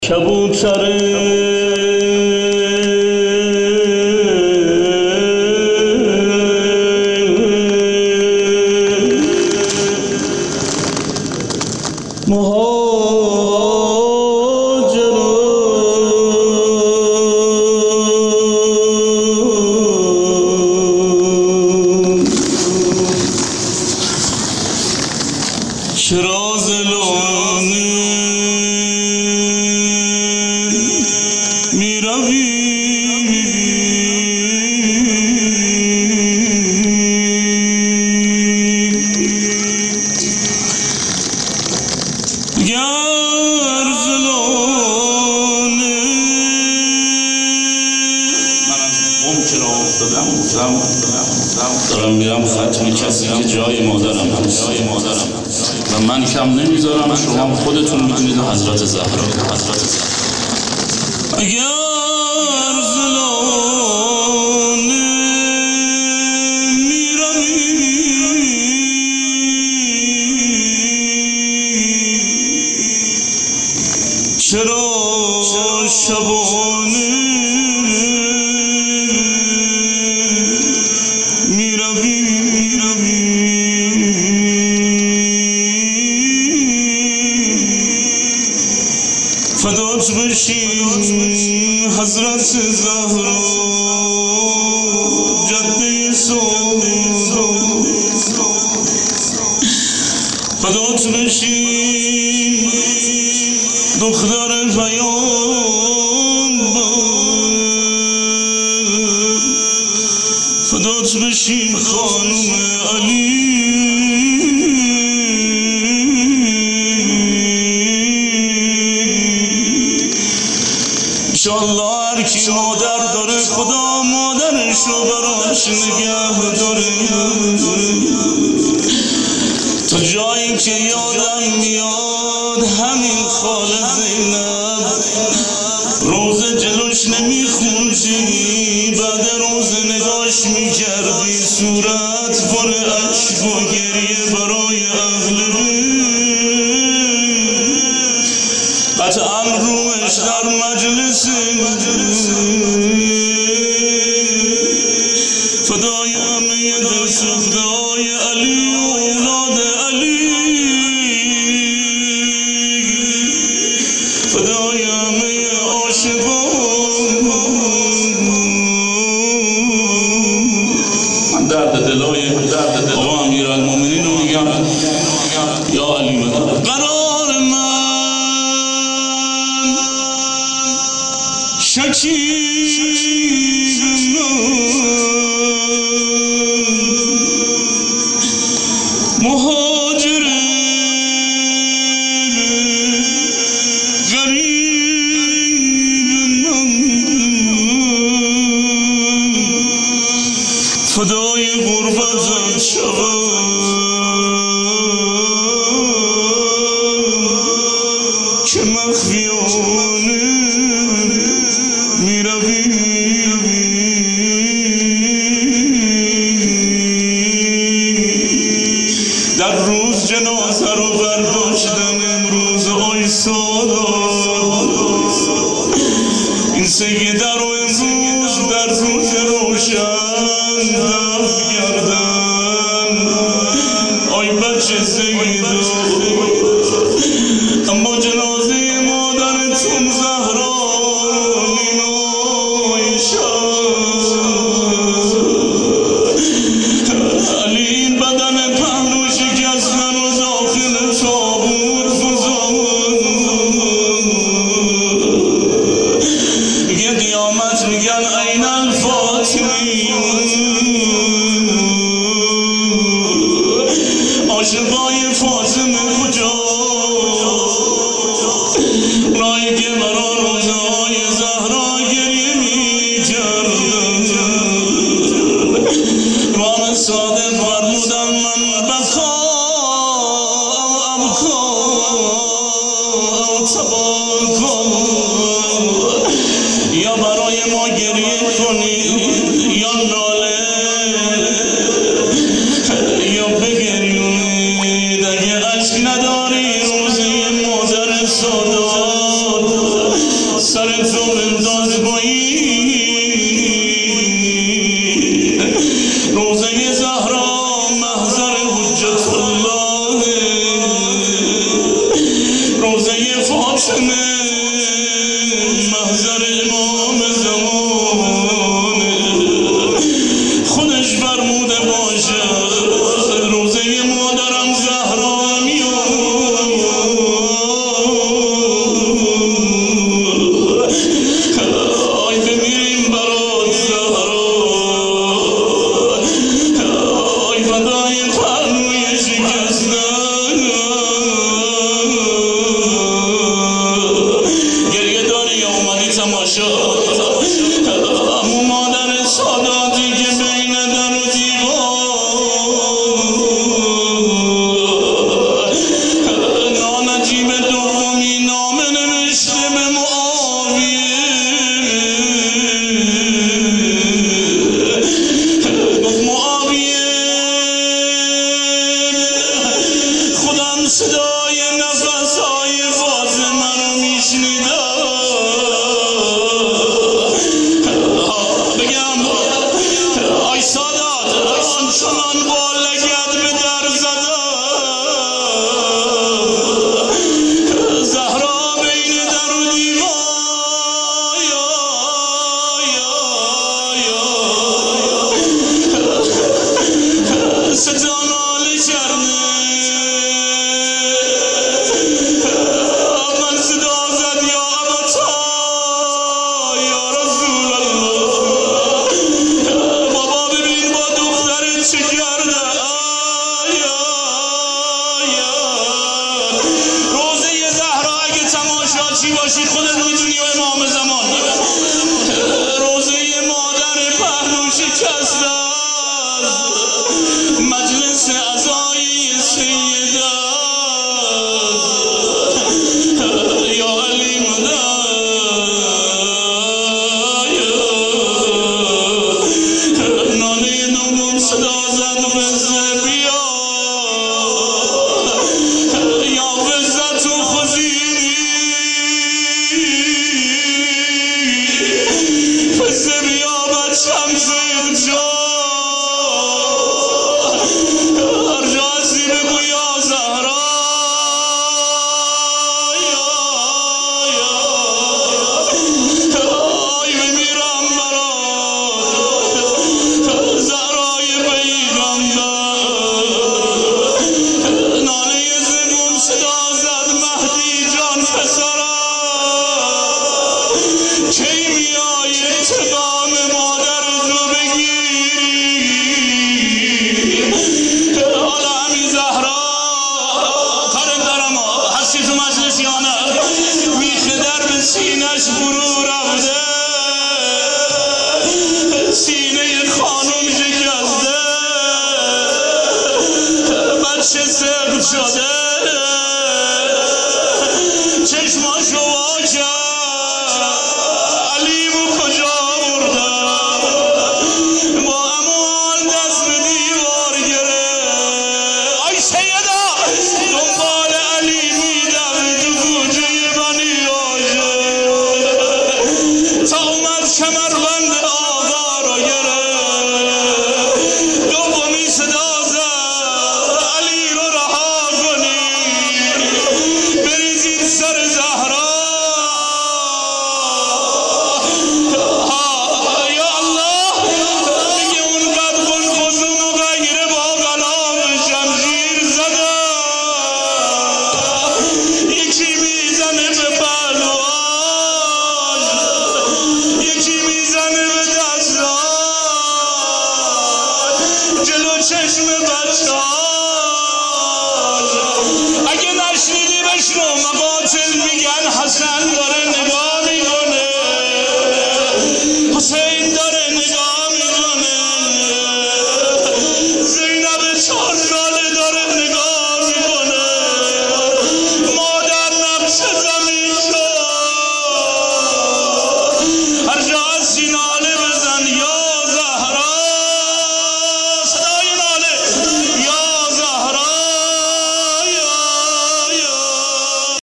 کبوتر دارم میرم ختم کسی که جای مادرم و من کم نمیذارم. شما خودتون میدونید حضرت زهرا. اگر زلانه میروی چرا شبانه فدات بشیم حضرت زهرا جده سودا، فدات بشیم دختر پیامبر، فدات بشیم خانم علی. انشالله هر کی مادر داره خدا مادرشو براش نگه داره. تا جایی که یادم میاد همین خاله زینب روزه جلوش نمیخوندی، بعد روزه نگاش میکردی صورت پر اشک و گریه برای اهل بیت، قطعا روش در مجلس فدای همه دل سوخته‌های علی و اولاد علی، فدای همه عاشقان. من درد دلای آقا امیرالمومنین رو میگم یا علی مدد. قرار من شکیب مهاجر غریب فدای غربتت شود که مخفیانه میروی. در روز جنازه رو برداشتن امروز آی سادات، این سیده رو امروز در روز روشن دفن کردن. آی بچه سیده، اما جنازه مادرتون زهرا نیمای علی این بدن پهلو شکستن و داخل تابوت گذاشت. میگه قیامت میگه سر ظلم داد بایی روزه زهرا محضر حجت الله روزه فاطمه محضر امام زمان خودش فرموده باشه روزه مادرم زهرا آی بمیریم برات زهرا آی فدای پهلوی شکستن گریه داری یا اومدی تماشا امو مادر ساداتی که بین در و دیوار نانجیب دومی نامه نوشته به معاویه گفت معاویه خودم صدای نفسهای فاطمه رو میشنیدم بگم آی سادات آنچنان با لگد به در زدم زهرا بین در و دیوار ستاناله کرده من صدا زد یا ابتا یا رسول الله بابا ببین با دخترت چه کرده روزه زهرا اگه تماشاچی باشید خودت میدونی و امام زمان روزه مادر پهلو شکسته مجلس عزای سیده یا علی نانه دوم صدا زد وزه بیا یا وزه تو خزیری وزه بیا بچم زیر جا هر جا هستی بگو یا زهرا آی بمیرم برات زهرای پیغمبر نانه زبون صدا زد مهدی جان پسرم کی میای انتقام مادر رو بگیری حالا همین زهرا کارت دارم هستی تو مجلس یا نه میخه در به سینش فرو